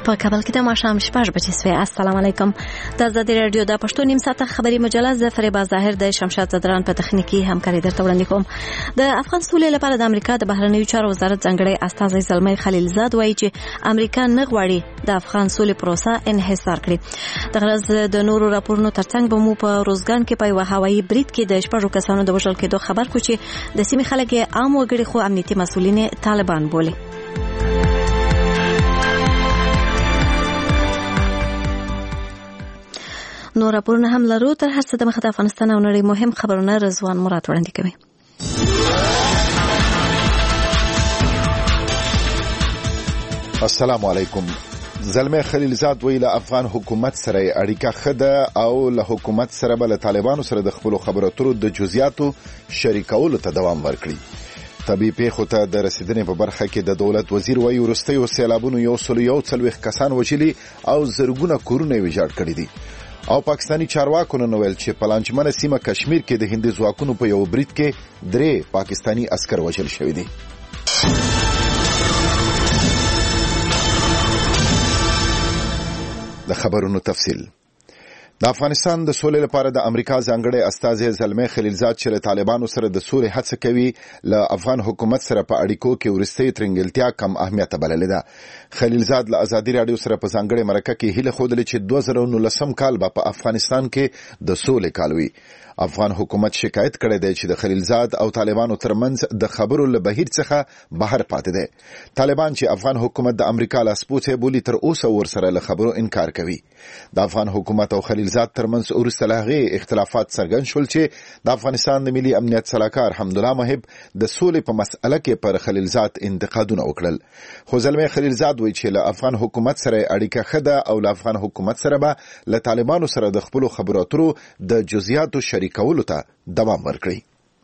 په کابل کې د ماښام 6 بجې سوی. السلام علیکم. د آزادي رادیو د پښتو نیم ساعته خبري مجله ز فریبا ظاهر د شمشاد زدران په تخنیکی همکاري درته وړاندې کوم. د افغان سولې لپاره د امریکا د بهرنیو چارو وزارت ځانګړی استازی زلمی خلیلزاد وایي چې امریکا نه غواړي د افغان سولې پروسه انحصار کړي. د غرض د نورو راپورونو ترڅنګ به مو په روزګان کې په یو هوایي برید کې د 6 کسانو د وژل کېدو خبر کو چې د سیمې خلک عام وګړي خو امنیتي مسؤلین طالبان بولي. نور راپورونه هم لرو. تر هر څه د مخه د افغانستان او نړۍ مهم خبرونه رضوان مراد وړاندې کوي. السلام علیکم. زلمی خلیلزاد ویل افغان حکومت سره اړیکه خده او له حکومت سره بل طالبانو سره د خپل خبرو اترو د جزئیاتو شریکولو ته دوام ورکړي. طبي پیښو ته د رسیدنې په برخه کې د دولت وزیر وایي وروستیو سیلابونو 140 کسان وژلي او زرګونه کورونه ویجاړ کړي دي. او پاکستانی چارواکو نن ویل چې پلانچمنه سیمه کشمیر کې د هندي ځواکونو په یو برید کې 3 پاکستانی عسكر وژل شوي دي. د خبرونو تفصیل. د افغانستان د سولې لپاره د امریکا ځانګړی استازی زلمی خلیلزاد چې له طالبانو سره د سولې هڅه کوي له افغان حکومت سره په اړیکو کې ورستۍ ترنګلتیا کم اهمیت بللې ده. خلیلزاد له آزادي رادیو سره په ځانګړې مرکه کې هیله خوده چې 2019 کال به په افغانستان کې د سولې کال وي. افغان حکومت شکایت کړی دی چې د خلیلزاد او طالبانو ترمنځ د خبرو له بهیر څخه بهر پاتې دي. طالبان چې افغان حکومت د امریکا لاسپوڅی بولي تر اوسه ورسره له خبرو انکار کوي. د افغان حکومت او خلیلزاد ترمنځ وروسته له هغې اختلافات څرګند شول چې د افغانستان د ملي امنیت سلاکار حمدالله محب د سولې په مسأله کې پر خلیلزاد انتقادونه وکړل. خو زلمی خلیلزاد وایي چې له افغان حکومت سره اړیکه ښه ده او له افغان حکومت سره به له طالبانو سره د خپلو خبرو اترو د جزئیاتو کولو ته دوام ورکړي.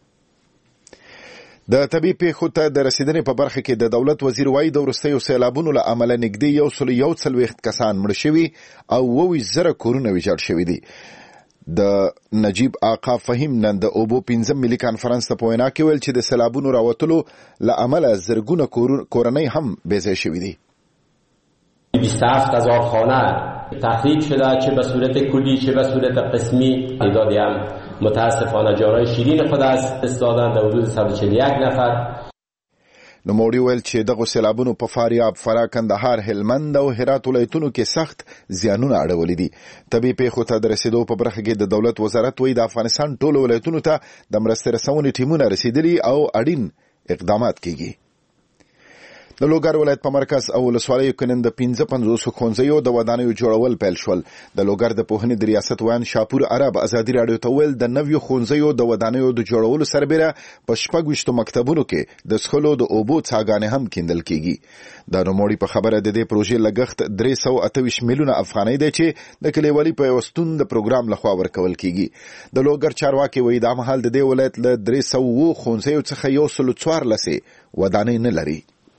د طبي پیښو ته د رسیدنې په برخه کې د دولت وزیر وایي د وروستیو سیلابونو له امله نږدې 140 کسان مړه شوي او 20,000 کورونه ویجاړ شوي دي. د نجیب آقا فهیم نن د اوبو 15 ملي کانفرنس ته په وینا کې ویل چې د سیلابونو راوتلو له امله زرګونه کورنۍ هم بېځای شوي دي. 27,000 خانه تخریب شده، چه به صورت کلی چه به صورت قسمی. تعدادی هم متاسفانه جانهای شیرین خود از دست دادن در حدود 141 نفر. نوموړي ویل چې دغه سیلابونو په فاریاب، فراه، کندهار، هلمند او هرات ولایتونو کې سخت زیانونه اړولي دي. طبي پیښو ته د رسیدو په برخه کې د دولت وزارت وایي د افغانستان ټولو ولایتونو ته د مرستې رسونې ټیمونه رسیدلي او اړین اقدامات کیږي. د لوګر ولایت په مرکز او ولسوالیو کې نن د 55 ښوونځیو د ودانیو جوړول پیل شول. د لوګر د پوهنې د ریاست ویان شاپور عرب آزادي رادیو ته ویل د نویو ښوونځیو د ودانیو د جوړولو سربېره په 26 مکتبونو کې د څښلو د اوبو څاګانې هم کیندل کیږي. د نوموړي په خبره د دې پروژې لګښت 328 میلیونه افغانۍ دی چې د کلیوالي پیوستون د پروګرام لخوا ورکول کیږي. د لوګر چارواکي وایي دا مهال د دې ولایت له 300 ښوونځیو څخه 114 ودانۍ نه لري.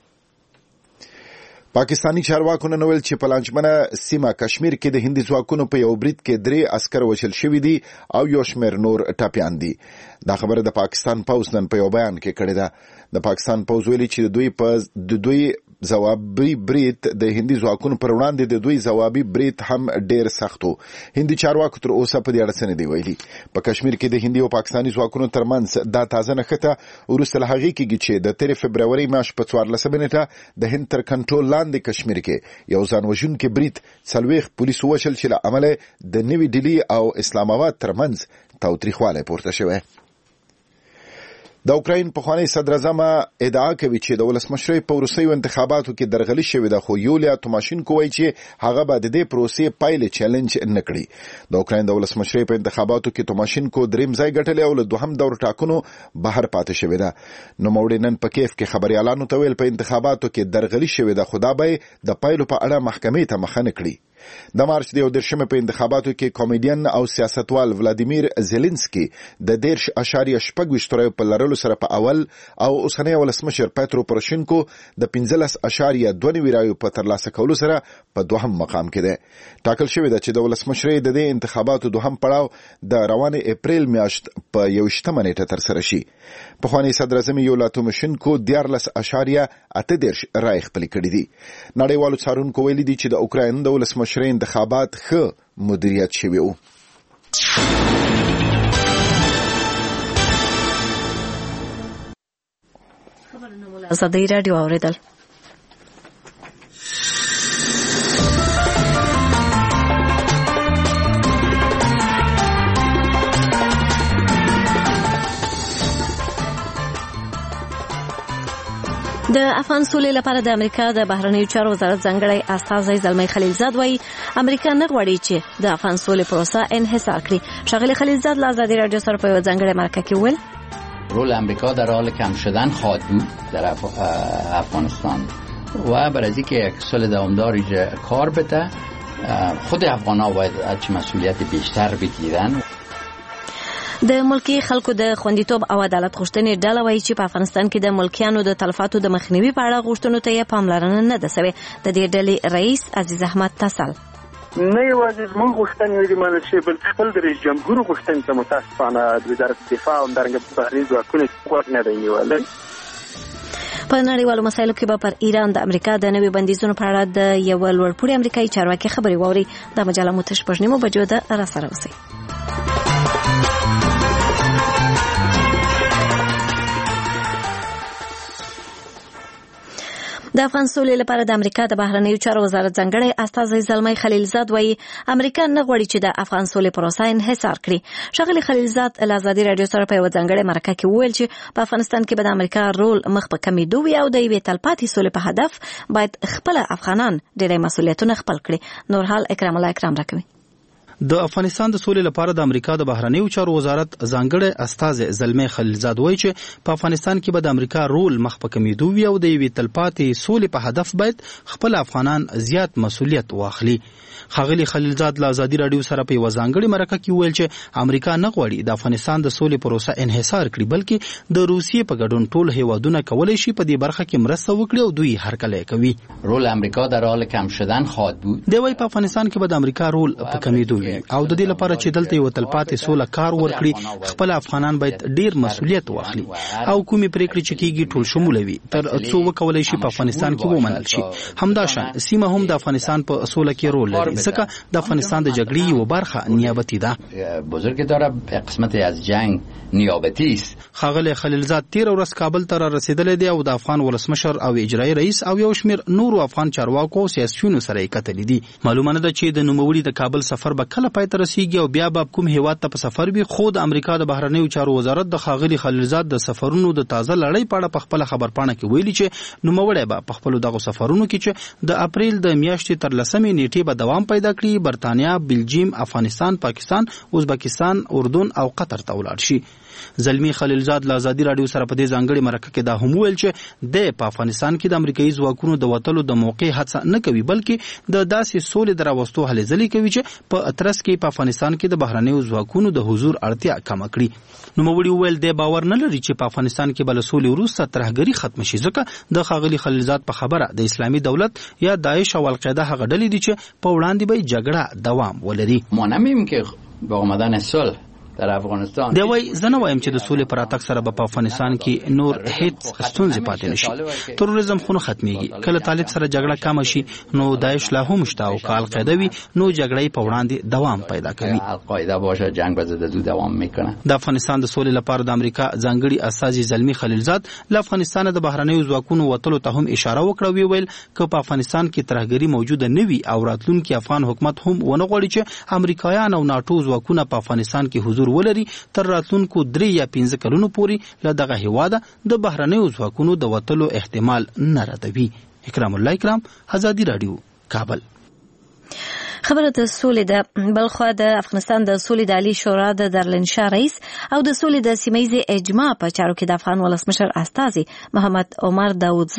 پاکستانی چارواکو نن ویل چې په لانجمنه سیمه کشمیر کې د هندي ځواکونو په یو برید کې 3 عسكر وژل شوي دي او یو شمېر نور ټپیان دي. دا خبره د پاکستان پوځ نن په یو بیان کې کړې ده. د پاکستان پوځ ویلي چې د دوی ځوابي برید د هندي ځواکونو پر وړاندې د دوی ځوابي برید هم ډېر سخت و. هندي چارواکو تر اوسه په دې اړه څه نه دي ویلي. په کشمیر کې د هندي او پاکستاني ځواکونو ترمنځ دا تازه نښته وروسته له هغې کېږي چې د 3 فبرورۍ میاشت په 14 نیټه د هند تر کنټرول لاندې کشمیر کې یو ځان وژونکی برید 40 پولیسو وژل چې له امله د نوې ډیلي او اسلام آباد ترمنځ تاوتریخوالی پورته شوی. د اوکراین پخوانی صدر اعظم ادعا کوي چې د ولسمشرۍ په وروستیو انتخاباتو کې درغلي شوې ده، خو یولیا توماشینکو وایي چې هغه به د دې پروسې پایلې چیلنج نه کړي. د اوکراین د ولسمشرۍ په انتخاباتو کې توماشینکو 3 ځای ګټلې او له 2 دور ټاکنو بهر پاتې شوې ده. نوموړي نن په کیف کې خبريالانو ته ویل په انتخاباتو کې درغلي شوې ده، خو دا به د پایلو په اړه محکمې ته مخه نه کړي. د مارچ د 11 په انتخاباتو کې کامیډین او سیاستوال ولادیمیر زيلنسکي د 10.8 په لرلو سره په اول او اوسنی ولسمشر پیترو پروشینکو د 15.2 په ترلاسه کولو سره په دوهم مقام کې دی. ټاکل شوی دی چې د ولسمشرۍ د دې انتخاباتو دوهم پړاو د روانه اپریل میاشت په 21 نیټه تر سره شي. پخوانی صدر اعظم یولا تومشنکو 14.8 رای خپل کړی دي. نړیوالو څارونکو ویلي دي چې د اوکراین د ولسمشرۍ انتخابات ښه مدیریت شوي وو. ازادي راډیو اوریدل. د افغان سولې لپاره د امریکا د بهرنیو چارو وزارت ځانګړی استازی زلمی خلیلزاد وایي امریکا نه غواړي چې د افغان سولې پروسه انحصار کړي. شاغلی خلیلزاد له ازادي رادیو سره په یو ځانګړي مرکه کې وویل رول امریکا در حال کم شدن خواهد بود در افغانستان و برای اینکه یک صلح دوامدار کار بده خود افغان‌ها باید هرچی مسئولیت بیشتر بگیرن. د ملکی خلکو د خوندیتوب او عدالت غوښتنې ډله وایي چې په افغانستان کې د ملکیانو د تلفاتو د مخنیوي په اړه غوښتنو ته یې پاملرنه نه ده شوې. د دې ډلې رئیس عزیز احمد تسل نه یوازې زموږ غوښتنې دي منل شي بلکې خپل د رئیس جمهور غوښتنې ته متاسفانه د وزارت دفاع او همدارنګه بهرني ځواکونه غوږ نه دی نیولی. په نړیوالو مسایلو کې به پر ایران د امریکا د نوي بندیزونو په اړه د یو لوړپوړي امریکایي چارواکي خبرې واوري. د مجله متش پښنیمو بجو ده را سره اوسئ. د افغان سولې لپاره د امریکا د بهرنیو چارو وزارت ځانګړی استازی زلمی خلیلزاد وایي امریکا نه غواړي چې د افغان سولې پروسه انحصار کړي. شاغلی خلیلزاد له ازادي رادیو سره په یو ځانګړي مرکه کې وویل چې په افغانستان کې به د امریکا رول مخ په کمیدو وي او د یوې تلپاتې سولې په هدف باید خپل افغانان ډېری مسؤلیتونه خپل کړي. نور حال اکرام الله اکرام راکوي. د افغانستان د سولې لپاره د امریکا د بهرنیو چارو وزارت ځانګړی استازی زلمی خلیلزاد وایي چې په افغانستان کې به د امریکا رول مخ په کمیدو وي او د یوې تلپاتې سولې په هدف باید خپل افغانان زیات مسؤلیت واخلي. ښاغلي خلیلزاد له ازادي رادیو سره په یوه ځانګړي مرکه کې وویل چې امریکا نه غواړي د افغانستان د سولې پروسه انحصار کړي بلکې د روسیې په ګډون ټول هیوادونه کولی شي په دې برخه کې مرسته وکړي او دوی هرکلی کوي. رول امریکا در حال کم شدن خواهد بود. دی وايي په افغانستان کې به د امریکا رول په کمیدو وي او د دې لپاره چې دلته یو تلپاتې سوله کار ورکړي خپل افغانان باید ډیر مسؤلیت واخلي او کومې پریکړې چې کیږي ټول شموله وي تر څو وکولای شي په افغانستان کې ومنل شي. همداشان سیمه هم د افغانستان په سوله کې رول لري ځکه د افغانستان د جګړې یو برخه نیابتي ده. بزرگ داره قسمت از جنگ نیابتی است. ښاغلی خلیلزاد تیر ورځ کابل ته را رسیدلی دی او د افغان ولسمشر او اجرایي رئیس او یو شمیر نورو افغان چارواکو او سیاسیونو سره یې کتلي دي. معلومه نه ده چې د نوموړي د کابل سفر به کله پای ته رسیږي او بیا به کوم هیواد ته په سفر وي. خو د امریکا د بهرنیو چارو وزارت د ښاغلي خلیلزاد د سفرونو د تازه لړۍ په اړه په خپله خبرپاڼه کې ویلي چې نوموړی به په خپلو دغو سفرونو کې چې د اپریل د میاشتې تر 10 نیټې به دوام پیدا کړي برطانیا، بلجیم، افغانستان، پاکستان، ازبکستان، اردن او قطر ته ولاړ شي. زلمی خلیلزاد له ازادي رادیو سره په دې ځانګړي مرکه کې دا هم ویل چې د په افغانستان کې د امریکایي ځواکونو د وتلو د موقع هڅه نه کوي بلکې د داسې سولې د راوستو هلې ځلې کوي چې په اترس کې په افغانستان کې د بهرنیو ځواکونو د حضور اړتیا کمه کړي. نوموړي وویل د باور نه لري چې په افغانستان کې به له سولې وروسته ترهګري ختم شي ځکه د ښاغلي خلیلزاد په خبره د اسلامي دولت یا داعش او القاعده هغه ډلې دي چې په وړاندې به جګړه دوام ولري. ما نمی‌گیم که با آمدن صلح در افغانستان دی وای زه نه وایم چې د سولې پر اتک سره په افغانستان کې نور هیڅ ستونزې پاتې نشي. تروریزم خو نه ختميږي. کله طالب سره جګړه کم شي نو داعش لا هم شته او القاعده وي نو جګړې په وړاندې دوام پیدا کوي. القاعده باشه جنگ به زده دوام میکنه. د افغانستان د سولې لپاره د امریکا ځانګړي استازي زلمی خلیلزاد له افغانستان د بهرنیو ځواکونو وتلو ته هم اشاره وکړه. ویل چې په افغانستان کې ترهګري موجوده نه وي او راتلونکي افغان حکومت هم ونه غواړي چې امریکایان او ناتو ځواکونه په افغانستان کې حضور ولري تر راتلونکو 3 یا 15 کلونو پورې له دغه هیواده د بهرنیو ځواکونو د وتلو احتمال نه ردوي. اکرام الله اکرام، ازادي رادیو، کابل. خبره د سولې د بلخوا د افغانستان د سولې د عالی شورا د درلنشا رئیس او د سولې د سیمه‌ییز اجماع په چارو کې د افغان ولسمشر استازي محمد عمر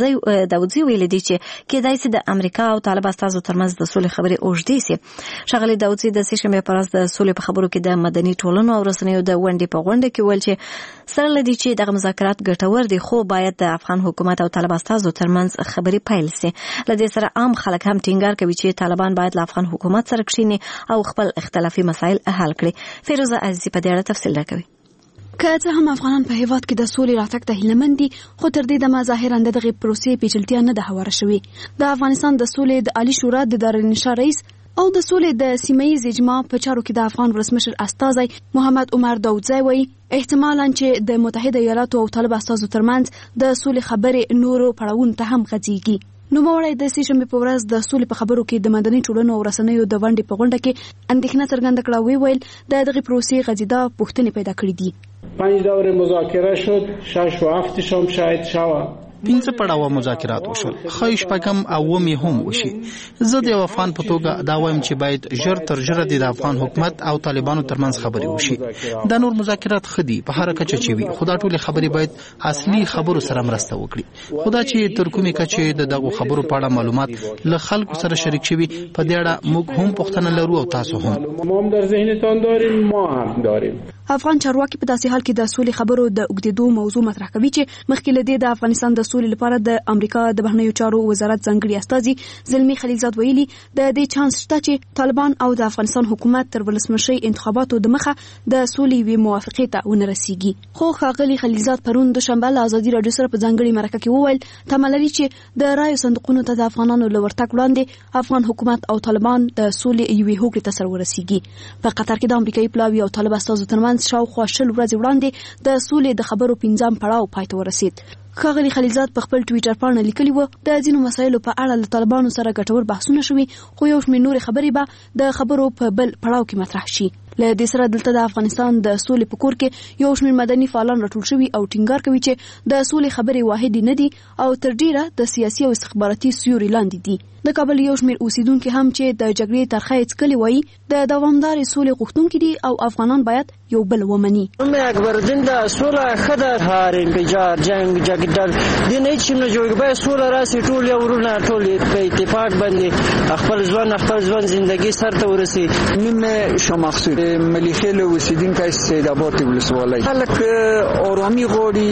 داودزی ویلي دي چې کېدای شي د امریکا او طالب استازو ترمنځ د سولې خبرې اوږدې شي. ښاغلي داودزی د سشنبه پر ورځ د سولې په خبرو کې د مدني ټولنو او رسنیو د ونډې په غونډه کې ویل چې سره لدی چې د مذاکرات ګټور دي خو باید د افغان حکومت او طالب استازو ترمنځ خبرې پیل شي. لدې سره عام خلک هم ټینګار کوي چې طالبان باید له افغان حکومت سره کښیني او خپل اختلافي مسایل حل کړي. فیروزه عزیزی په دې اړه تفصیل راکوي. که څه هم افغانان په هیواد کې د سولې راتګ ته هیلهمند دي خو تر دې دمه ظاهرا دغه پروسې پیچلتیا نه ده هواره شوې. د افغانستان د سولې د عالی شورا د درلنشا رئیس او د سولې د سیمه‌ییز اجماع په چارو کې د افغان ولسمشر استازي محمد عمر داودزی وایي احتمالاً چې د متحده ایالاتو او طالب استازو ترمنځ د سولې خبرې نورو پړاوونو ته هم غځيږي. نوموړی د سشنبه په ورځ د سولې په خبرو کې د مدني ټولنو او رسنیو د ونډې په غونډه کې اندېښنه څرګنده کړه. ویل دغه پروسې غځېدا پوښتنې پیدا کړې دي. 5 دوره مذاکره شد 6 و 7 شام شاید شوا 15 پړاوه مذاکرات وشول. خایش پکم او ومي هم وشي. زه د افغان په توګه دا وایم چې باید ژر تر ژره د افغان حکومت او طالبانو ترمنځ خبرې وشي. دا نور مذاکرات خدي په هر کچه چوي. خدا ټول خبرې باید اصلي خبرو سره مرسته وکړي. خدا چې تر کومې کچه دغه خبرو په اړه معلومات له خلکو سره شریک شوي په دې اړه موږ هم پوښتنه لرو او تاسو هم. ما هم در ذهنتان داریم ما هم داریم. افغان چارواکي په داسې حال کې د سولې خبرو د اوږدېدو موضوع مطرح کوي چې مخکې له دې د افغانستان د سولې لپاره د امریکا د بهرنیو چارو وزارت ځانګړي استازي زلمی خلیلزاد ویلي د دې چانس شته چې طالبان او د افغانستان حکومت تر ولسمشي انتخاباتو د مخه د سولې وی موافقه ته ونرسيږي. خو ښاغلي خلیلزاد پرون د شنبه له ازادي رادیو سره په ځانګړي مرکه کې وویل تمه لري چې د رایو صندوقونو ته د افغانانو لورتک وړاندې افغان حکومت او طالبان د سولې یوې هوکړې ته سر ورسیږي. په قطر کې د امریکایي پلاوی او طالب استازو ترمنځ شاوخوا 20 ورځې وړاندې د سولې د خبرو 15م پړاو پای ته ورسید. ښاغلي خلیلزاد په خپل ټویټر باندې لیکلی و د ځینو مسایلو په اړه له طالبانو سره ګټور بحثونه شوي خو یو شمېر نورې خبرې به د خبرو په بل پړاو کې مطرح شي. له دې سره دلته د افغانستان د سولې په کور کې یو شمېر مدني فعالان راټول شوي او ټینګار کوي چې د سولې خبرې واحدې نه دي او تر ډیره د سیاسي او استخباراتي سیوري لاندې دي. د کابل یو شمېر اوسیدونکو هم چې د جګړې ترخه څکلي وایي د دوامدار سولې غوښتونکي دي او افغانان باید یو بل ومني. اکبرالدین د سوله خدای هر انفجار جنگ جګړه د نه چې نه جوړ به سوله راسي ټول یو ورونه ټول په اتفاق باندې خپل ځوان ژوندۍ سر ته ورسي. نیمه شمخصوص ملیخیل اوسیدونکو سید آباد ولسوالۍ خلک آرامی غواړي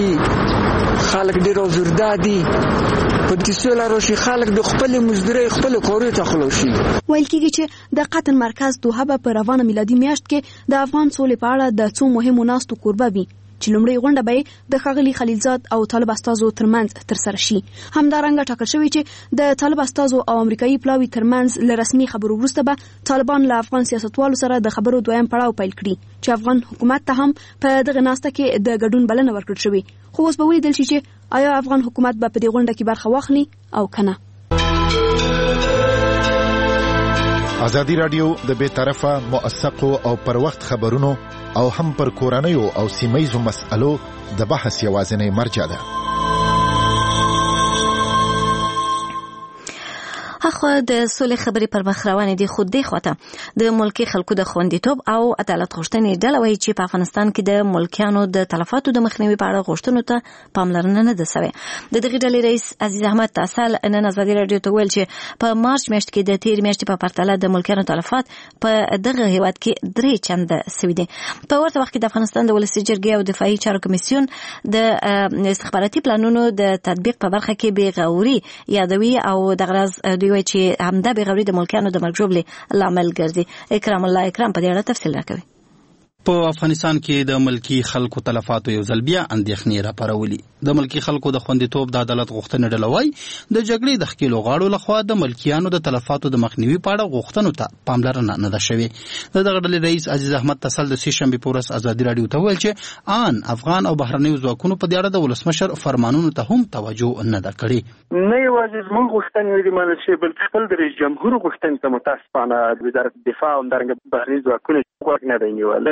خلک ډیر آزرده دي په دې سوله راشي خلک د خپل مزدوري خپل کارو ته خلاصي. ویل کېږي چې د قطر مرکز دوحه په روانه میلادي میاشت کې د افغان سولې په اړه د څو مهمو ناستو کوربه وي چې لومړی غونډه به د ښاغلي خلیلزاد او طالب استازو ترمنځ ترسره شي. همدارنګه ټاکل شوی چې د طالب استازو او امریکایي پلاوی ترمنځ له رسمي خبرو وروسته به طالبان له افغان سیاستوالو سره د خبرو دویم پړاو پیل کړي چې افغان حکومت ته هم په دغه ناسته کې د ګډون بلنه ورکړل شوې. خو اوس به ولیدل شي چې آیا افغان حکومت به په دې غونډه کې برخه واخلي او کنه. ازادي رادیو د بے طرفه موثقو او پر وخت خبرونو او هم پر کورنیو او سیمه‌یزو مسألو د بحث یوازینی مرجع ده. اخو د سولې خبرې پر مخ روانې دي. خو دې خواته د ملکي خلکو د خوندیتوب او عدالت غوښتنې ډله وایي چې په افغانستان کې د ملکیانو د تلفاتو د مخنیوي په اړه غوښتنو ته پاملرنه نه ده شوې. د دغه ډلې رئیس عزیز احمد تاسل نن ازادي رادیو ته ویل چې په مارچ میاشت کې د تیر میاشتې په پرتله د ملکیانو تلفات په دغه هیواد کې 3 چنده شوي دي. په ورته وخت کې د افغانستان د ولسي جرګې او دفاعي چارو کمیسیون د استخباراتي پلانونو د تطبیق په برخه کې بې غوري یادوي او د غرض دوی چې همدا بې غوري د ملکیانو د مرګ ژوبلې لامل ګرځي. اکرام الله اکرام په دې اړه تفصیل راکوي. په افغانستان کې د ملکی خلکو تلفاتو یو ځل بیا اندېښنې راپارولې. د ملکی خلکو د خوندیتوب د عدالت غوښتنې ډله وایي د جګړې د ښکېلو غاړو لخوا د ملکیانو د تلفاتو د مخنیوي په اړه غوښتنو ته پاملرنه نه ده شوې. د دغه ډلې رئیس عزیز احمد تسل د سهشنبې په ورځ ازادي رادیو ته ویل چې آن افغان او بهرنیو ځواکونو په دې اړه د ولسمشر فرمانونو ته هم توجه نه ده کړې. نه یوازې زموږ غوښتنې دي منل شي بلکې خپل د رئیس جمهور غوښتنې ته متاسفانه وزارت دفاع او همدارنګه بهرني ځواکونه غوږ نه دی نیولی.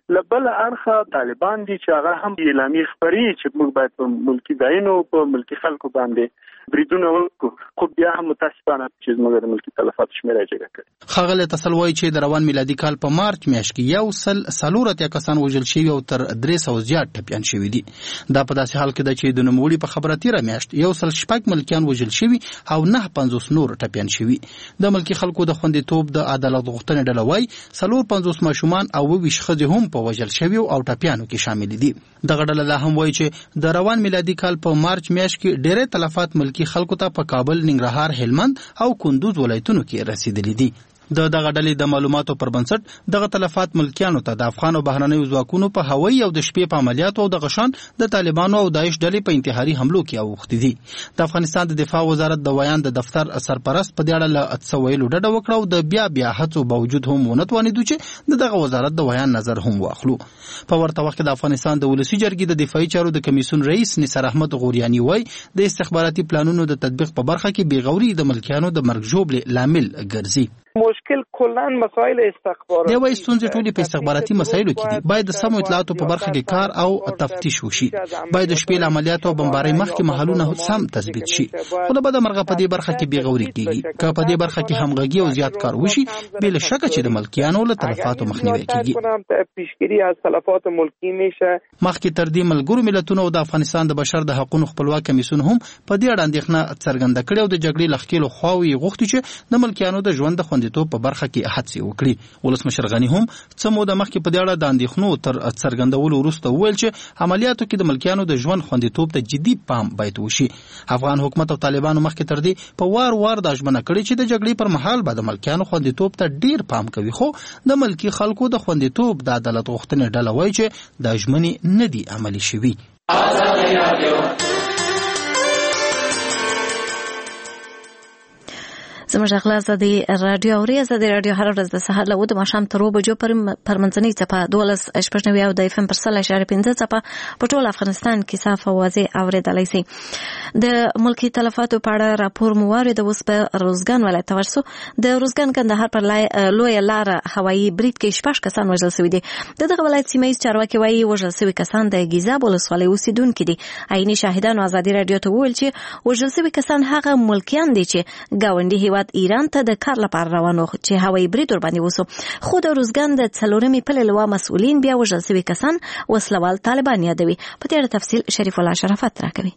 لبل اړخه طالبان دي چې هغه هم اعلامیه خبري چې موږ باید په ملکی ځایونو په ملکی خلکو باندې بریدونه وکړو، خو بیا هم متاسفانه چې موږ د ملکی تلفات شمېره جګه کړې. ښاغلی تسل وایي چې د روان میلادي کال په مارچ میاشت کې 140 کسان وژل شوي او تر 300 زیات ټپیان شوي دي. دا په داسې حال کې ده چې د نوموړي په خبره تیره میاشت 106 ملکیان وژل شوي او 950 نور ټپیان شوي. د ملکی خلکو د خوندیتوب د عدالت غوښتنې ډله وایي 450 ماشومان او 20 ښځې هم په وژل شوي او ټپیانو کې شامل دي. دغه ډله لا هم وایي چې د روان میلادي کال په مارچ میاشت کې ډېرې تلفات ملکی خلکو ته په کابل، ننګرهار، هلمند او کندوز ولایتونو کې رسیدلي دي. دغه ډلې د معلوماتو پر بنسټ دغه تلفات ملکیانو ته د افغان او بهرنیو ځواکونو په هوایي او د شپې په عملیاتو او د غشان د طالبانو او داعش ډلې په انتحاري حملو کې اوښتې دي. د افغانستان د دفاع وزارت د ویان د دفتر سرپرست په دې اړه له څه ویلو ډډه وکړه او د بیا هڅو باوجود هم ونه توانېدو چې دغه وزارت د ویان نظر هم واخلو. په ورته وخت کې د افغانستان د ولسي جرګې د دفاعي چارو د کمیسیون رئیس نثار احمد غوریاني وایي د استخباراتي پلانونو د تطبیق په برخه کې بېغوري د ملکیانو د مرګ ژوبلې لامل ګرځي. مشکل کلن مسائل استخباراتي دی وایي ستونزې ټولې په استخباراتي مسایلو کې دي. باید د سمو اطلاعاتو په برخه کې کار او تفتیش وشي. باید د شپې له عملیاتو او بمبارۍ مخکې محلونه سم تثبیت شي. خو له بده مرغه په دې برخه کې بېغوري کېږي. که په دې برخه کې همغږي او زیات کار وشي بې له شکه چې د ملکیانو له تلفاتو مخنیوی کېږي. مخکې تر دې ملګرو ملتونو او د افغانستان د بشر د حقوقو خپلواک کمیسیون هم په دې اړه اندېښنه څرګنده کړې او د جګړې له ښکېلو خواوې غوښتي چې د ملکیانو د ژوند د خوندیتوب په برخه کې هڅې وکړي. ولسمشر غني هم څه موده مخکې په دې اړه د اندېښنو تر څرګندولو وروسته وویل چې عملیاتو کې د ملکیانو د ژوند خوندیتوب ته جدي پام باید وشي. افغان حکومت او طالبانو مخکې تر دې په وار دا ژمنه کړې چې د جګړې پر مهال به د ملکیانو خوندیتوب ته ډیر پام کوي. خو د ملکی خلکو د خوندیتوب د عدالت غوښتنې ډله وایي چې د ژمنې نه دي عملي شوي. زموږ اخلاص د رادیو اوریزه د رادیو هر ورځ د سهار له 2 د ماښام تر 2 بجو پر منځنۍ څپه 12.9 او د FM پر 0.5 څپه په ټول افغانستان کې صاف او واضح اوریدلای شي. د ملکی تلفاتو په اړه راپور مو وارد اوس په روزګان ولایت ورسو. د روزګان کندهار پر لوی لار هوایي برید کې 6 کسان وژل شوي دي. دغه ولایت سیمه چارواکي وایي وژل شوي کسان د ګیزاب ولسوالۍ اوسیدونکي دي. عیني شاهدانو ازادي رادیو ته وویل چې وژل شوي کسان هغه ملکیان دي چې ګاونډي ایران ته د کار لپاره روانو چې هوایي برید ور باندې وسو. خو د روزګان د څلورمې پلې لوا مسؤلین بیا وژل شوي کسان وسلوال طالبان یادوي. په دې اړه تفصیل شریف الله شرافت راکوي.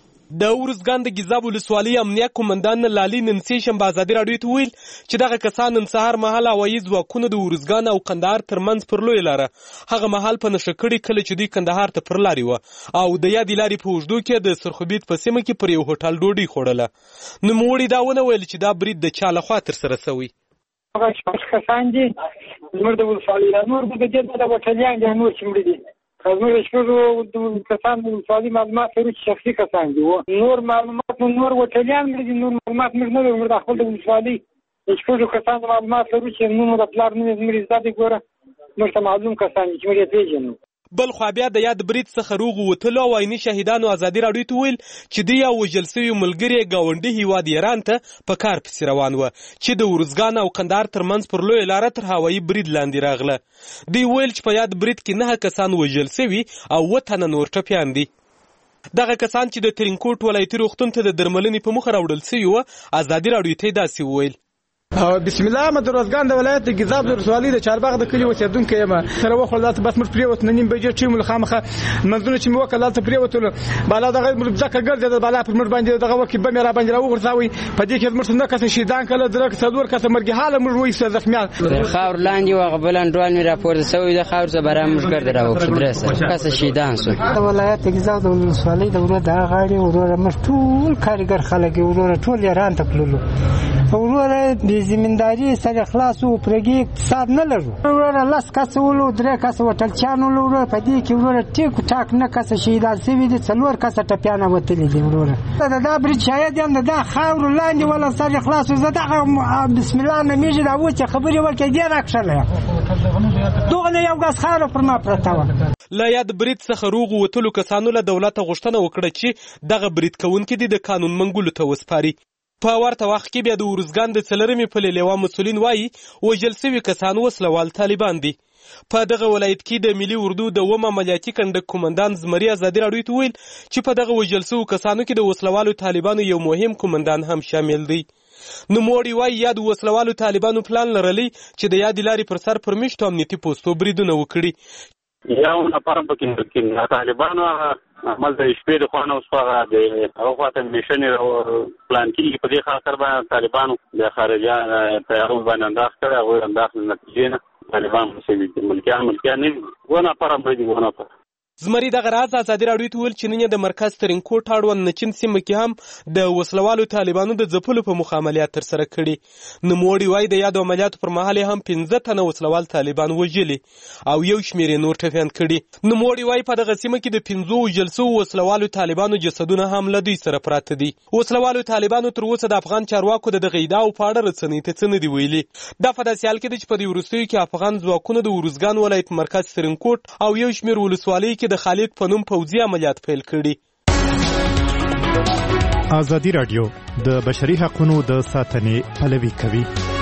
د ورزګان د ګیزاب ولسوالۍ امنیه قومندان لالي ننسي شنبه ازادي رادیو ته ویل چې دغه کسان نن سهار مهال هوایي ځواکونه د ورزګان او قندهار ترمنځ پر لوی لاره هغه مهال په نشه کړي کله چې دوی قندهار ته پر لارې وه او د یادې لارې په اوږدو کې د سرخوبیت په سیمه کې پر یو هوټل ډوډۍ خوړله. نوموړي دا ونه ویل چې دا برید د چا لخوا ترسره شوی. هغه شپږ کسان دي زموږ د ولسوالۍ نور به د دې د وټلیان دي نور چې مړي دي. زموږ شپږ کسان د ولسوالۍ معلومات لري چې شخصي کسان دي. نور معلومات نور وټلیان لري. نور معلومات موږ نه لرو. د خپل د ولسوالۍ شپږ کسان معلومات لري چې نور د پلار نه زموږ زده دي. ګوره موږ ته معلوم کسان چې موږ پیژنو. بل خو بیا د یاد برید څخه روغ وتلو او عیني شهیدانو ازادي رادیو ته ویل چې دی یو وژل شوی ملګری ګاونډي هیواد ایران ته په کار پسې روان و چې د ورزګان او قندهار ترمنځ پر لوی لاره تر هوایي برید لاندې راغله. دی ویل چې په یاد برید کې 9 کسان وژل شوي او 7 تنه نور ټپیان دي. دغه کسان چې د ترینکوټ ولایتي روغتون ته د درملنې په مخه راوړل شوي وو ازادي رادیو ته داسې وویل. بسم الله ما د روزګان د ولایت د ګیزاب د ولسوالۍ د چارباغ د کلي اوسېدونکی یم. سره وخوړل دلته بس موږ پرېوتو نیم بجې ټیم له خامخه منځونه چې مې وکړل دلته پرېوتلو بالا دغه ځکه ګرځېدل بالا پر موږ باندې دغه وکړي بم یې را باندې راوغورځاوی. په دې کې موږ 9 کسه شهیدان کړل 3 څلور کسه مرګي حاله موږ وایسته زخمیان خاور لاندې وغه بلن ډوال مې راپورته شوی د خاور څخه برام موږ ګرځ راوښ 3 کسه شهیدان شو. د ولایت ګیزاب د ولسوالۍ د ورو د غاړي ورو مش ټول کارګر خلک ورو ټول ایران ته پلو ورو د زمینداری سره خلاصو پرګي اقتصاد نه لرو. ورو لاس کس ولو 3 کس وټل چانو ورو په دې کې ورو ټیک ټاک نه کس شهیدان سوي دي 4 کس ټپیانه وتلي دي. ورو دا برید شاید هم دا خاور لاندې ولا سره خلاصو زده بسم الله نه میږي دا و چې خبري ورکې دی راکښله دوغه یو غاس خاور پر ما پرتاوه. لا یاد برید څخه روغ وتلو کسانو له دولت غوښتنه وکړه چې دغه برید کوونکي دي د قانون منګولو ته وسپاري. په ورته وخت کې بیا د ورزګان د څلورمې پلې لوا مسؤلین وایي وژل شوي کسان وسلوال طالبان دي. په دغه ولایت کې د ملي اردو د اووم عملیاتي کنډک قومندان زمري ازادي راډیو ته ویل چې په دغه وژل شوو کسانو کې د وسلوالو طالبانو یو مهم قومندان هم شامل دی. نوموړي وایي یا د وسلوالو طالبانو پلان لرلی چې د یادې لارې پر سر پر میشتو امنیتي پوستو بریدونه وکړي. یو نفر پکې طالبانو عمل د شپې د خوانه اوس هغه د هغه خواته میشن پلان کېږي په دې خاطر باندې طالبانو د خارجه تیارو باندې انداز کړی هغوی انداز نتیجې نه طالبان مسوي ملکیان نه و نفر هم دی و نفر. زمري دغه راز ازادي راډیو ته ویل چې نن د مرکز ترینکوټ اړوند نچین سیمه کې هم د وسلوالو طالبانو د ځپلو په مخ عملیات ترسره کړي. نوموړي وایي د یادو عملیاتو پر مهال هم 15 تنه وسلوال طالبان وژلي او یو شمېر نور ټپیان کړي. نوموړي وایي په دغه سیمه کې د 15 وژل شوو وسلوالو طالبانو جسدونه هم له دوی سره پراته دي. وسلوالو طالبانو تر اوسه د افغان چارواکو د دغه ادعاو په اړه رسنۍ ته څه نه دي ویلي. دا په داسې حال کې ده چې په دې وروستیو کې افغان ځواکونو د ارزګان ولایت مرکز ترینکوټ او یو شمېر ولسوالیو د خالد په نوم پوځي عملیات پیل کړي. ازادي راډیو د بشري حقوقو د ساتنې پلوي کوي.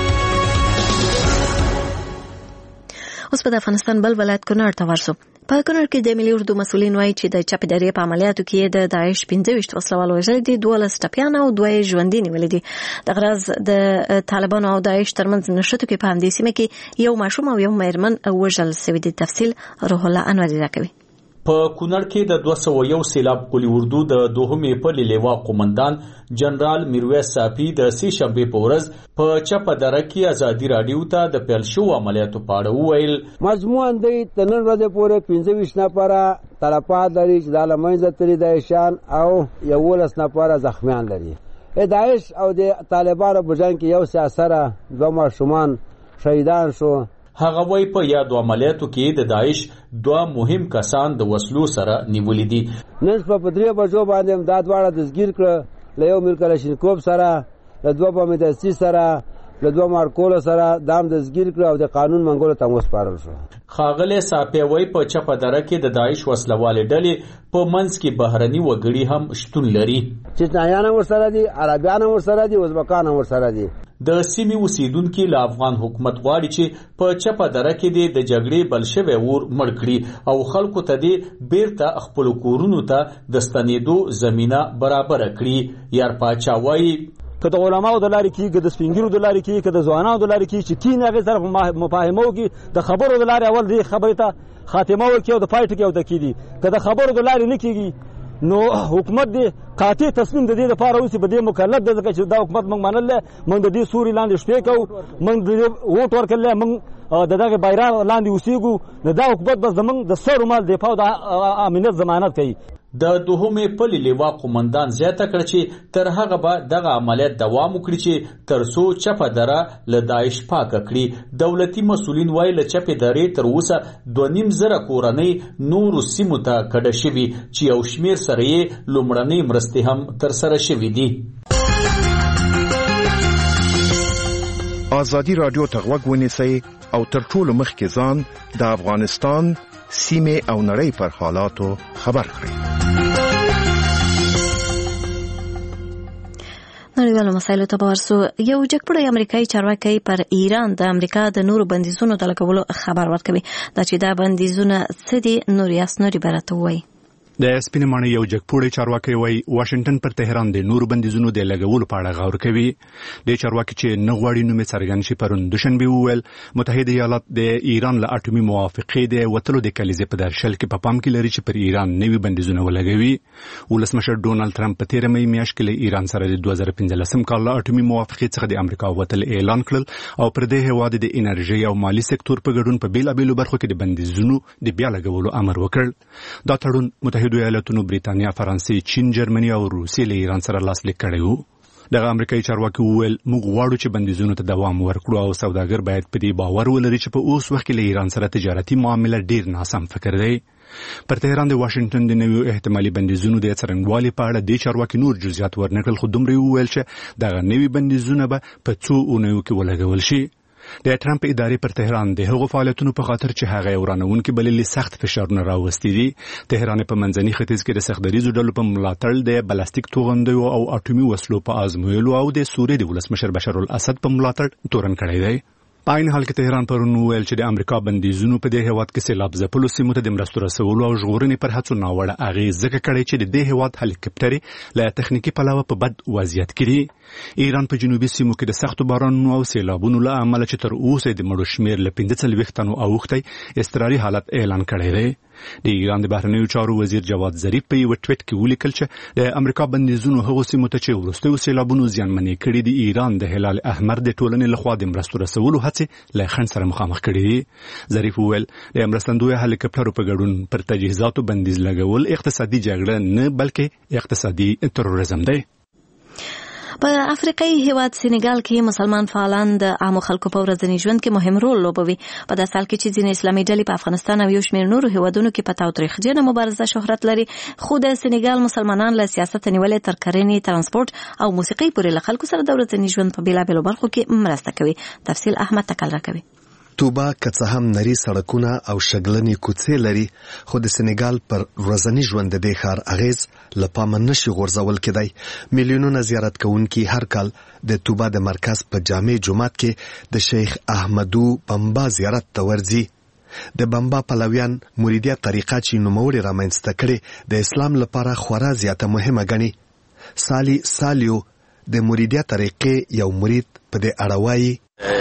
اوس په افغانستان بل ولایت کونړ ته ورسو. په کونړ کې د ملي اردو مسؤلین وایي چې د چاپیداري په عملیاتو کې د داعش 15 وسلوال وژل دي، 12 ټپیان او 2 ژوندي نیولي دي. د غرض د طالبانو او داعش ترمنځ نښتو کې په همدې سیمه کې یو ماشوم او یو مېرمن وژل شوي دي. تفصیل روح الله انوري راکوي. په کونړ کې د 201 سیلاب قلی اردو د دوهمې پلې لیوا قومندان جنرال میرویس صافي د سې شنبې په ورځ په چپه دره کې ازادي راډیو ته د پیل شو عملیاتو په اړه وویل. مجموعاً د نن ورځې پورې 25 نفره تلفات لري چې د لمنځه تللي داعشان او 11 نفره زخمیان لري. داعش او د طالبانو په جنګ کې یو سیاسره 2 ماشومان شهیدان شو. هغه وای په یادو عملیاتو کې د داعش 2 مهم کسان د وسلو سره نیولې دي. نن په 3 بجو باندې امداد واړه دزګیر کړ له یو میرکلاشینکوف سره له 2 بمدسي سره له 2 مارکول سره دام دزګیر کړ او د قانون منګولو ته وسپارل شو. خاغله صافي وای په چپه دره کې د داعش وسلوال ډلې په منځ کې بهرني وګړي هم شتون لري. چټایان ورسره دي، عربیان ورسره دي، ازبکان ورسره دي. د سیمې اوسیدونکو له افغان حکومت غواړي چې په چپه دره کې د جګړې بل شوی اور مړ کړي او خلکو ته د بیرته خپل کورونو ته د ستنېدو زمينه برابر کړي. یار پاچا وایي که د علماو د لارې کې، که د سپینګیرو د لارې کې، که د ځوانانو د لارې کې چې کین هغه طرف مفاهمو کې د خبرو د لارې اول دی خبرې ته خاتمه ورکړي او د پای ټکی او د کیدی که د خبرو د لارې نه کیږي نو حکومت دی قاطع تصمیم د دې لپاره اوسې به دې مکلف دی ځکه چې دا حکومت موږ منل موږ د دې سوري لاندې شپې کوو، موږ د ووټ ورکړل، موږ د دغه بیرغ لاندې اوسېږو. نو دا حکومت به زموږ د سر مال دفاع او د امنیت ضمانت کوي. د دوهمې پلې لیوا قومندان زیاته کړ چې تر هغه به دغه عملیات دوام وکړي چې ترڅو چپه دره له داعش پاکه کړي. دولتي مسؤلین وایي له چپه درې تر اوسه 2.5 کورنۍ نورو سیمو ته کډه شوي چې یو شمېر سره یې لومړنۍ مرستې هم ترسره شوي دي. ازادي راډیو ته غوږ ونیسئ او تر ټولو مخکې ځان د افغانستان سیمې او نړۍ پر حالاتو خبر کړئ. نړیوالو مسایلو ته ورسو. یو جګپړی امریکایي چارواکي پر ایران د امریکا د نورو بندیزونو د لګولو خبر ورکوي. دا چې دا بندیزونه څه دي نور یاسنوري برته وایي. د سپینمانه یو جګپوړی چارواکي وایي واشنگټن پر تهران د نورو بندیزونو د لګولو په اړه غور کوي. د چارواکي چې نه غواړي نوم یې څرګند شي پرون دوشنبه وویل متحده ایالات د ایران له اټومي موافقې د وتلو د کلیزې په درشل کې په پام کې لري چې پر ایران نوي بندیزونه ولګوي. ولسمشر ډونالد ټرمپ په 13 مې میاشت کې له ایران سره د 2015 کال له اټومي موافقې څخه د امریکا وتل اعلان کړل او پر دې هیواد د انرژي او مالی سکتور په ګډون په بیلابېلو برخو کې د بندیزونو د بیا لګولو امر وکړ. دا تړون متحده ایالاتونو، بریتانیا، فرانسې، چین، جرمني او روسیې له ایران سره لاسلیک کړی وو. دغه امریکایي چارواکي وویل موږ غواړو چې بندیزونو ته دوام ورکړو او سوداګر باید په دې باور ولري چې په اوس وخت کې له ایران سره تجارتي معامله ډیر ناسم فکر دی. پر تهران د واشنگټن د نویو احتمالي بندیزونو د څرنګوالي په اړه د چارواکي نور جزئیات ورنکړل، خو دومره وویل چې دغه نوي بندیزونه به په څو اونیو کې ولګول شي. د ټرمپ ادارې پر تهران د هغو فعالیتونو په خاطر چې هغه ورانونکو بللي سخت فشارونه راوستي دي. تهران په منځني ختیځ کې د سختدریزو ډلو په ملاتړ د بلاستیک توغندیو او اټومي وسلو په آزمویلو او د سوریې د ولسمشر بشار الاسد په ملاتړ تورن کړی دی. په عین حال کې تهران پرون وویل چې د امریکا بندیزونو په دې هیواد کې سیلاب ځپلو سیمو ته د مرستو رسولو او ژغورنې پر هڅو ناوړه اغېز ځکه کړی چې د دې هیواد هلیکاپټرې له تخنیکي پلوه په بد وضعیت کې دي. ایران په جنوبي سیمو کې د سختو بارانونو او سیلابونو له امله چې تر اوسه د مړو شمېر له 45 تنو اوښتی اضطراري حالت اعلان کړی دی. د ایران د بهرنیو چارو وزیر جواد ظریف په یو ټویټ کې ولیکل چې د امریکا بندیزونو هغو سیمو ته چې وروستیو سیلابونو زیانمنې کړي د ایران د هلال احمر د ټولنې لخوا د مرستو رسولو هڅې له خنډ سره مخامخ کړي دي. ظریف وویل د مرستندویه هلیکاپټرو په ګډون پر تجهیزاتو بندیز لګول اقتصادي جګړه نه بلکې اقتصادي تروریزم دی. په افریقایي هیواد سینیګال کې مسلمان فعالان د عامو خلکو په ورځني ژوند کې مهم رول لوبوي. په داسې حال کې چې ځینې اسلامي ډلې په افغانستان او یو شمېر نورو هیوادونو کې په تاوتریخجنه مبارزه شهرت لري، خو د سینیګال مسلمانان له سیاست نیولې تر کرنې، ترانسپورت او موسیقۍ پورې له خلکو سره د ورځني ژوند په بیلابیلو برخو کې مرسته کوي. تفصیل احمد تکل راکوي. توبه که څه هم نری سړکونه او شګلنې کوڅې لري، خو د سینیګال پر ورځني ژوند د دې ښار اغیز له پامه نشي غورځول کېدی. میلیونونه زیارت کوونکي هر کال د توبه د مرکز په جامع جومات کې د شیخ احمدو بمبا زیارت ته ورځي. د بمبا پلویان مریدیت طریقه چې نوموړې رامنځته کړې د اسلام لپاره خورا زیاته مهمه ګڼي. سالیو د مریدیت طریقې یو مرید په دې اړه وایي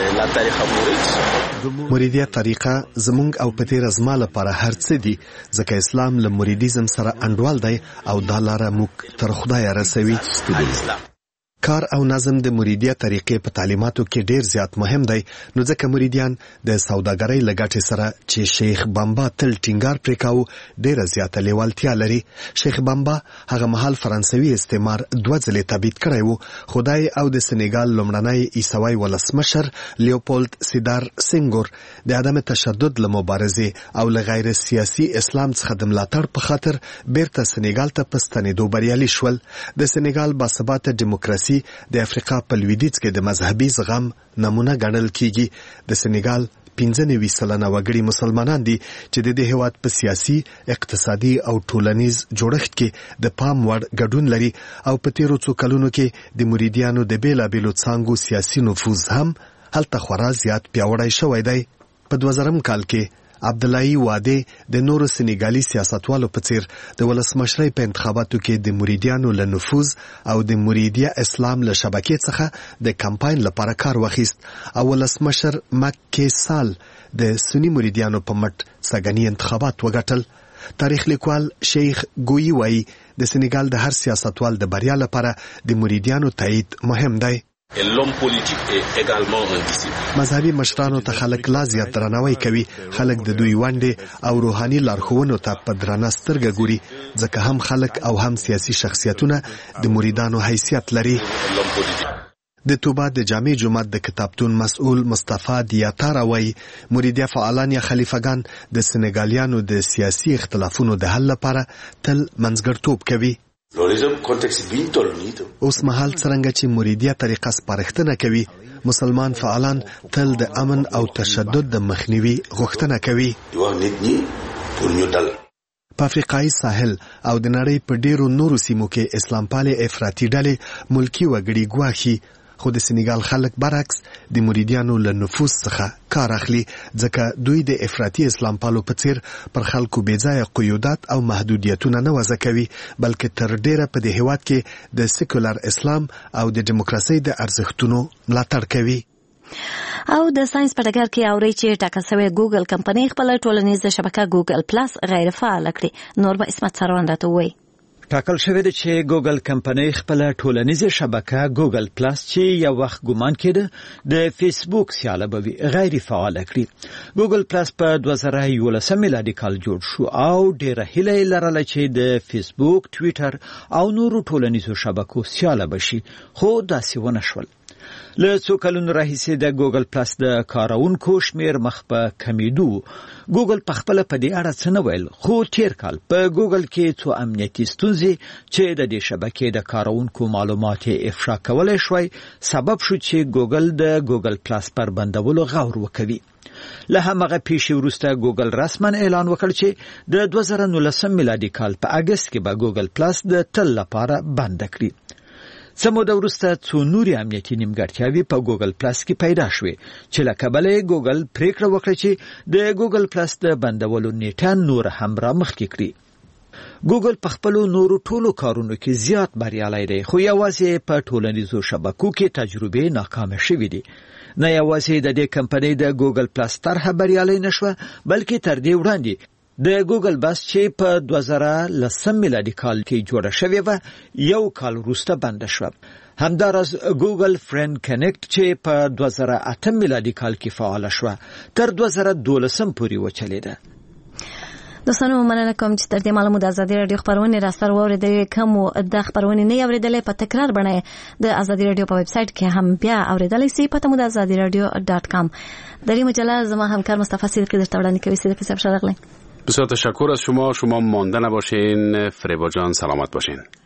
مریدیت طریقه زمونږ او په تیر زما لپاره هر څه دي، ځکه اسلام له مریدیزم سره انډول دی او دا لاره موږ تر خدای رسوي. کار او نظم د مریدیت طریقې په تعلیماتو کې ډیر زیات مهم دی، نو ځکه مریدیان د سوداګرۍ له ګټې سره چې شیخ بمبا تل ټینګار پرې کاوه ډیره زیاته لیوالتیا لري. شیخ بمبا هغه مهال فرانسوي استعمار 2 ځلې تبعید کړی و، خدای او د سینیګال لومړنی عیسوي ولسمشر لیوپولد سیدار سینګور د عدم تشدد له مبارزې او له غیر سیاسي اسلام څخه د ملاتړ په خاطر بیرته سینیګال ته په ستنېدو بریالي شول. د سینیګال باثباته دیموکراسي د افریقا په لویدیځ کې د مذهبي زغم نمونه ګڼل کیږي. د سینیګال 95% وګړي مسلمانان دي چې د دې هیواد په سیاسي، اقتصادي او ټولنیز جوړښت کې د پام وړ ګډون لري او په تیرو څو کلونو کې د مریدیانو د بیلابیلو څانګو سیاسي نفوذ هم هلته خورا زیات پیاوړی شوی دی. په 2000 کال کې عبداللهی واده د نورو سینیګالي سیاستوالو په څیر د ولسمشرۍ په انتخاباتو کې د مریدیانو له نفوذ او د مریدیه اسلام له شبکې څخه د کمپاین لپاره کار واخیست او ولسمشر مکی سال د سنی مریدیانو په مټ سګنی انتخابات وګټل. تاریخ لیکوال شیخ ګویی وایي د سینیګال د هر سیاستوال د بریا لپاره د مریدیانو تایید مهم دی. مذهبي مشرانو ته خلک لا زیات درناوی کوي. خلک د دوی ونډې او روحاني لارښوونو ته په درنه سترګه ګوري، ځکه هم خلک او هم سیاسي شخصیتونه د مریدانو حیثیت لري. د توبه د جامع جومات د کتابتون مسؤل مصطفی دیاتارا وایي مریدیه فعالان یا خلیفګان د سینیګالیانو د سیاسي اختلافونو د حل لپاره تل منځګړتوب کوي. اوس مهال څرنګه چې مریدیه طریقه سپارښتنه کوي، مسلمان فعالان تل د امن او تشدد د مخنیوي غوښتنه کوي. په افریقایي ساحل او د نړۍ په ډیرو نورو سیمو کې اسلام پالې افراطي ډلې ملکی وګړي ګواښي، خو د سینیګال خلک برعکس د مریدیانو له نفوذ څخه کار اخلي، ځکه دوی د افراطي اسلام پالو په څیر پر خلکو بېځایه قیودات او محدودیتونه نه وضع کوي، بلکې تر ډیره په دې هیواد کې د سیکولر اسلام او د دیموکراسۍ د ارزښتونو ملاتړ کوي. او د ساينس په ډګر کې اوري چې ټاکل شوی ګوګل کمپنۍ خپل ټولنیزه شبکه ګوګل پلاس غیر فعال کړي. نور به اسمت سروان راته وایي. ټاکل شوی دی چې ګوګل کمپنۍ خپل ټولنیزه شبکه ګوګل پلاس چې یو وخت ګمان کېده د فیسبوک سیاله بوي غیر فعال کړي. ګوګل پلاس په 2011 میلادي کال جوړ شو او ډیره هیله لرله چې د فیسبوک، ټویټر او نورو ټولنیزو شبکو سیاله بشي، خو داسې ونه شول. له څو کلونو راهیسې د ګوګل پلاس د کارونکو شمیر مخ په کمیدو. ګوګل په خپل په دې اړه څه نه ویل، خو تیر کال په ګوګل کې څو امنیتي ستونزې چې د دې شبکې د کارونکو معلومات افشا کولای شوی سبب شو چې ګوګل د ګوګل پلاس پر بندولو غور وکوي. له همغه پیښې وروسته ګوګل رسما اعلان وکړ چې د 2019 میلادي کال په اگست کې به ګوګل پلاس د تل لپاره بند کړي. څه موده وروسته څو نورې امنیتي نیمګړتیاوې په ګوګل پلاس کې پیدا شوې چې له کبله ګوګل پریکړه وکړه چې د ګوګل پلاس د بندولو نیټه نور هم رامخکې کړي. ګوګل په خپلو نورو ټولو کارونو کې زیات بریالی دی، خو یوازې په ټولنیزو شبکو کې تجربې ناکامه شوې دي. نه یوازې د دې کمپنۍ د ګوګل پلاس طرحه بریالی نشوه، بلکې تر دې وړاندې د ګوګل بس چې په 2010 میلادي کال کې جوړه شوې وه 1 کال وروسته بنده شوه. همداراز ګوګل فرند کنیکټ چې په 2008 میلادي کال کې فعال شوه تر 2012 پورې وچلیده. دوستانو مننه کوم چې تر دې مهاله مو د ازادي رادیو خبرونه را سره واوریدلې. کوم د خبرونه نه اوریدلې په تکرار باندې د ازادي رادیو په ویب سټ کې هم بیا اوریدلې سي. پته مو د azadiradio.com. در این مجله زما همکار مصطفی صدیقی در تولانی کوي. صدیقی صاحب شرقلی. بسیار تشکر از شما. شما مانده نباشین. فریبا جان سلامت باشین.